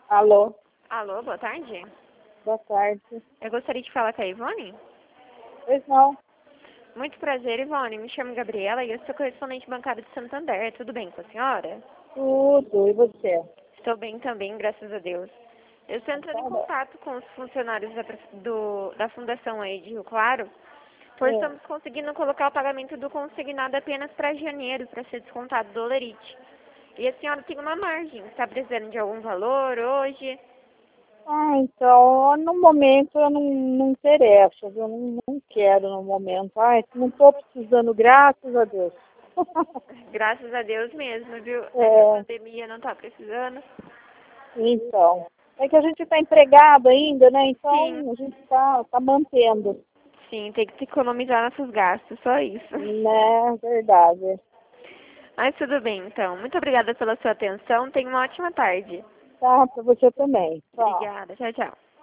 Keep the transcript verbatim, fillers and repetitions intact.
Alô, Alô, boa tarde. boa tarde. Eu gostaria de falar com a Ivone. Pois não, Muito prazer, Ivone. Me chamo Gabriela e eu sou correspondente bancária de Santander. Tudo bem com a senhora? tudo. E você? Estou bem também, graças a Deus. Eu estou entrando em Tá bom. contato com os funcionários da, pre- do- da fundação aí de Rio Claro, pois É. estamos conseguindo colocar o pagamento do consignado apenas para janeiro, para ser descontado do Olerite. E a senhora tem uma margem. Está precisando de algum valor hoje? Ah, então, no momento eu não, não interesso, eu não, não quero no momento. Ai, não estou precisando, graças a Deus. Graças a Deus mesmo, viu? Nessa É, pandemia não está precisando. então, é que a gente está empregado ainda, né? Sim. Então a gente está tá mantendo, Sim, tem que economizar nossos gastos, só isso. né? Verdade. Mas tudo bem, então. Muito obrigada pela sua atenção. Tenha uma ótima tarde. Tá, para você também. Tchau. Obrigada. Tchau, tchau.